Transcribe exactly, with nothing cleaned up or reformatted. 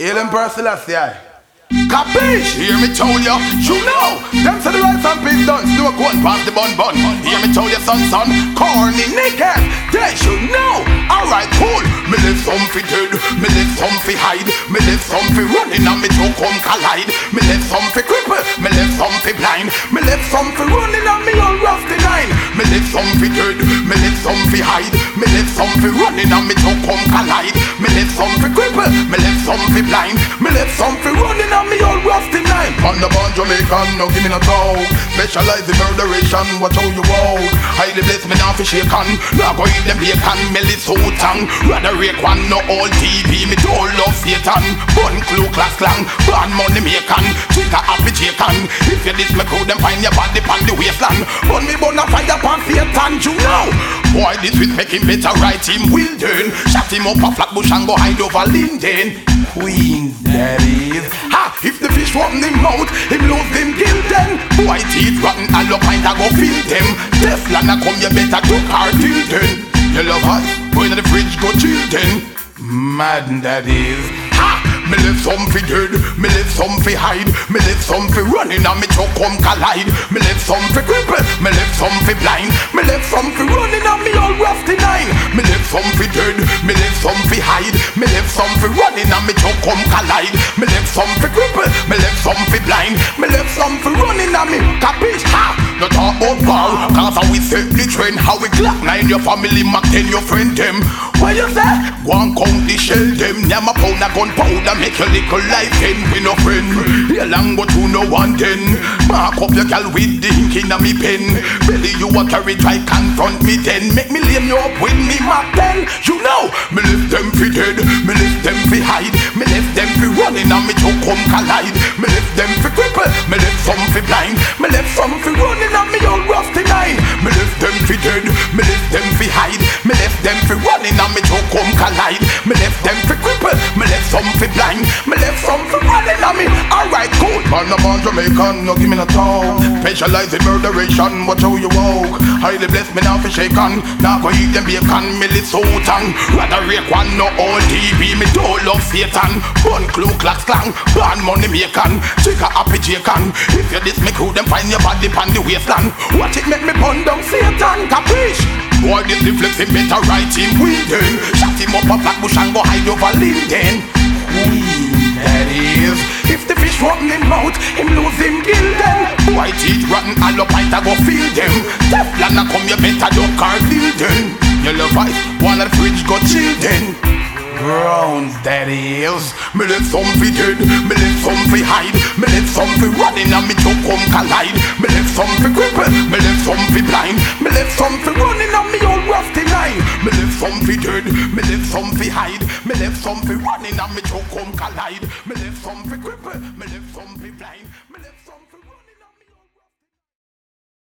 Alien Perselassie, aye. Capiche? Hear me tell ya, you know. Them say the rice and peas done, snow one past the bun bun. Hear me tell ya, son son, corny naked. They should know. Alright, cool. Me live some fi dead, me live some fi hide. Me live some fi running and me two come collide. Me live some fi cripple, me live some fi blind. Me live some fi running and me all rusty nine. Me live some fi dead, me live some fi hide. Me live some fi running and me two come collide. Me live some fi cripple, me live some fi blind. Me live some fi running and me all rusty nine. On the born Jamaican, no give me no talk. Specialize in murderation, watch how you walk. Highly blessed, me now fi shaken. Now go eat them bacon, melly so tang. Rather rake one, no old T V. Me don't love Satan. Bun clue class clang, born money making. Chica happy chicken. If you this me crew, them find your body pan the wasteland. Bun me bun a fire pan Satan, you know. Boy, this will make him better, right him will turn. Shut him up a flat bush and go hide over Linden. Queens, that is. Ha! If the fish open him mouth, him lose them gill then. White teeth rotten and look pint a go fill them. Teflon a come, you better duck her till then. You love hot, go in the fridge, go chill then. Mad that is. Ha! Me live some fi dead, me live some fi hide. Me live some fi running and me truck come collide. Me live some fi cripple, me live some fi blind. Me live some fi running and me all rusty nine. Me live some fi dead, me live some fi hide. Me live some fi running and me truck come collide. Me live some fi cripple, me live some fi blind. Me live some fi running and me capiche. Ha! No talk about power, cause how we set the trend. How we clock nine your family, Mac ten your friend them. What you say? Go and count the shell them. Nyam a pound a gunpowder, make your little life end. We no friend, here long but you no one ten. Mark up your gal with the ink in a me pen. Belly you a carry try confront me then. Make me lame you up with me Mac ten. You know, me lift them fi dead, me lift them fi hide. Me lift them fi running and me two come collide. Me lift them fi cripple, me lift some fi blind. Me lift some fi running and me all rusty nine. Me lift them fi dead, me lift them fi hide. Me lift them fi running and me two come collide. Me lift them fi cripple, me lift some fi blind. Me lift some fi running and me. Alright, cool. Man, I'm on Jamaican, no give me no talk. Specialize in murderation, watch how you walk. Highly blessed, me now fi shaken. Now go eat them bacon, me lit so tang. Rather rake one, no old T V. Me don't love Satan. Bun clue clacks clang, born money making. Chica happy chicken. If you this me crew, them find your body pan the wasteland. Watch it make me bun down Satan, capiche? Boy, this reflex him better right him within. Shut him up a flat bush and go hide over Linden. Queen, that is. If the fish open him mouth, him lose him gill then. White teeth rotten and up pint a go feel them. Teflon a come, you better duck her till then. You love ice, one of the fridge go chill then. Grounds, that is. Me live some fi dead, me live some fi hide. Me live some fi running and me two come collide. Me live some fi cripple, me live some fi blind. Me live some fi running and me all rusty nine. Me live some fi dead, me live some fi hide. Me live some fi running and me two come collide. Me live some fi cripple, me live some